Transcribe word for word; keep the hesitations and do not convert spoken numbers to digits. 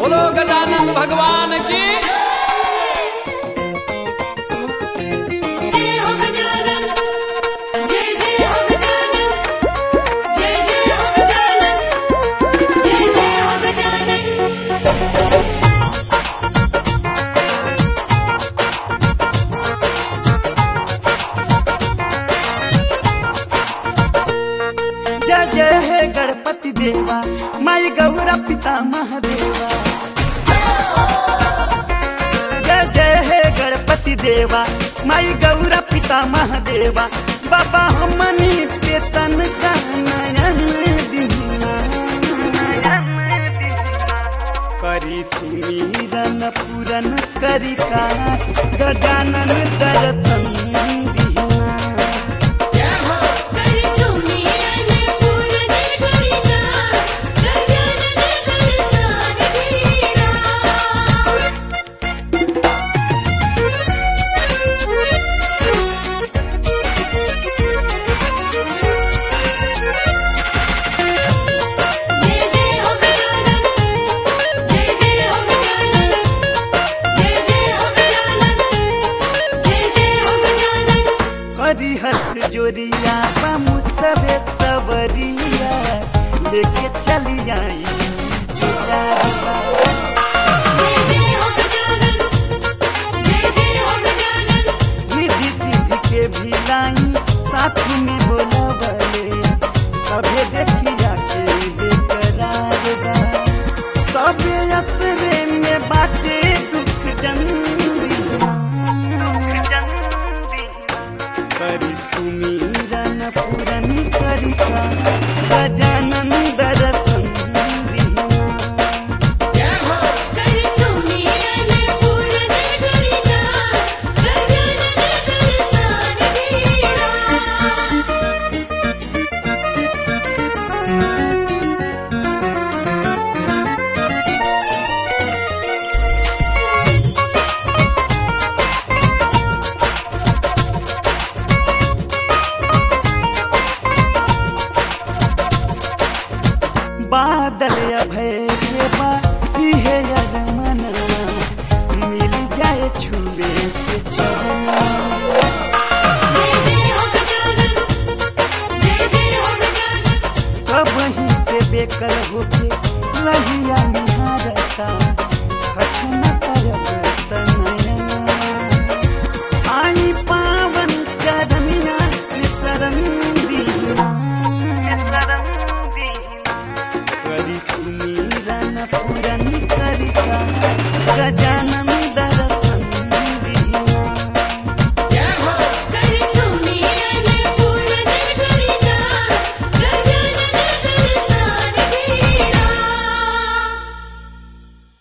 बोलो गजानन भगवान की। जय हो गजानन, जय जय हो गजानन, जय जय हो गजानन, जय जय हो गजानन। जय जय हे गणपति देवा, माई गौरा पिता महादेवा। जय जय हे गणपति देवा, माई गौरा पिता महादेवा। बाबा हमनी पे तन का नयन दीना, करी सुमीरन पूरन करी का गजानन दर्शन दीना। करि सुमिरन पूरन करिना, गजानन दर्शन दीना। जय जय हो गजानन, जय जय हो गजानन, जय जय हो गजानन, जय जय हो गजानन। करी हथ जोरिया बामू सबे सबरिया, लेके चली आई जय जय हो गजानन, जय जय हो गजानन। निधि सिद्धि के भी लाई साथ में बोलवले, सबे देखिया के बेकरार बा। सबे असरे में बाटे दुख जंदीना, करी सुमीरन पूरन करी का गजानन दर्शन दीना। करि सुमिरन पूरन करिना, गजानन दर्शन दीना। बादल अभय के बाती है अरमना, मिल जाए छुए के चरना। जय जय हो गजानन, जय जय हो गजानन। कब ही से बेकल होके रहिया निहारता, हठन करत नयना। आई पावन चरनिया के शरण दीना, करी सुमीरन पूरन करी का गजानन